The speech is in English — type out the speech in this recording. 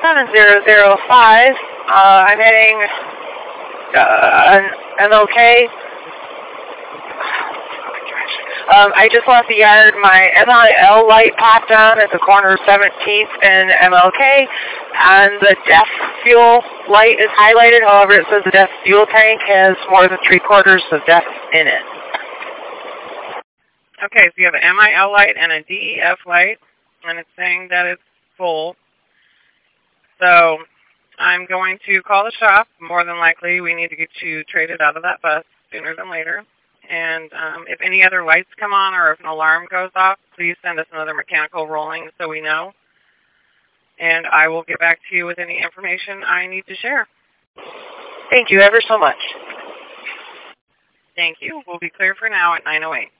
7005. I'm heading MLK. I just left the yard. My MIL light popped on at the corner of 17th and MLK, and the DEF fuel light is highlighted. However, it says the DEF fuel tank has more than 3/4 of DEF in it. Okay, so you have an MIL light and a DEF light, and it's saying that it's full. So I'm going to call the shop. More than likely, we need to get you traded out of that bus sooner than later. And if any other lights come on or if an alarm goes off, please send us another mechanical rolling so we know. And I will get back to you with any information I need to share. Thank you ever so much. Thank you. We'll be clear for now at 9:08.